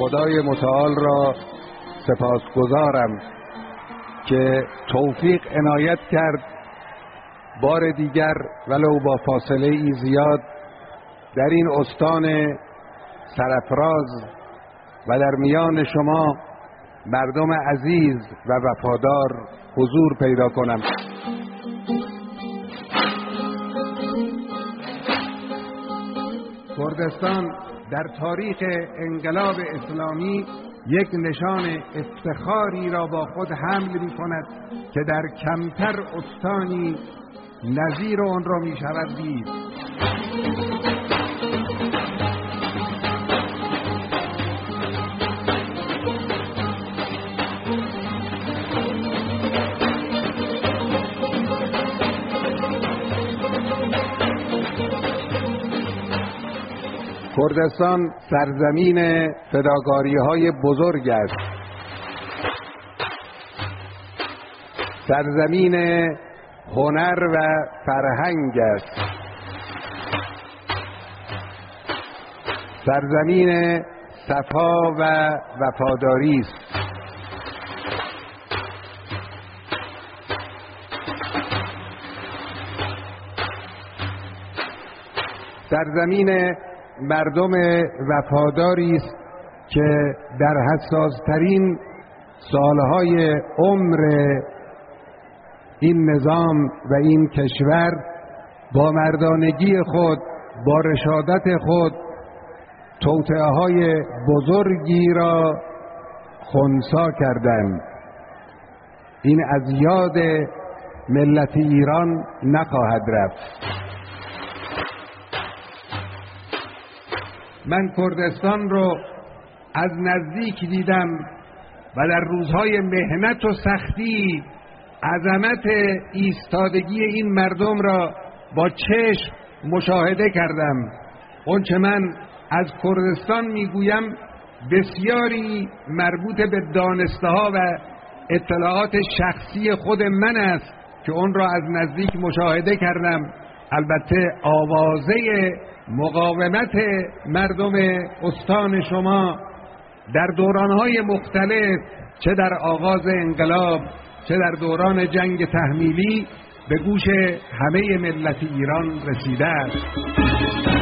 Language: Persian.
خدای متعال را سپاسگزارم که توفیق عنایت کرد بار دیگر ولو با فاصله ای زیاد در این استان سرافراز و در میان شما مردم عزیز و وفادار حضور پیدا کنم. کردستان در تاریخ انقلاب اسلامی یک نشان افتخاری را با خود حمل می کند که در کمتر استانی نظیر آن را می شود دید. کردستان سرزمین فداکاری‌های بزرگ است، سرزمین هنر و فرهنگ است، سرزمین صفا و وفاداری است. سرزمین مردم وفاداری است که در حساس‌ترین سالهای عمر این نظام و این کشور با مردانگی خود، با رشادت خود توطئه‌های بزرگی را خنثی کردند. این از یاد ملت ایران نخواهد رفت. من کردستان رو از نزدیک دیدم و در روزهای محنت و سختی عظمت ایستادگی این مردم را با چشم مشاهده کردم. اونچه من از کردستان میگویم بسیاری مربوط به دانسته‌ها و اطلاعات شخصی خود من است که اون را از نزدیک مشاهده کردم. البته آوازه مقاومت مردم استان شما در دورانهای مختلف، چه در آغاز انقلاب چه در دوران جنگ تحمیلی، به گوش همه ملت ایران رسیده است.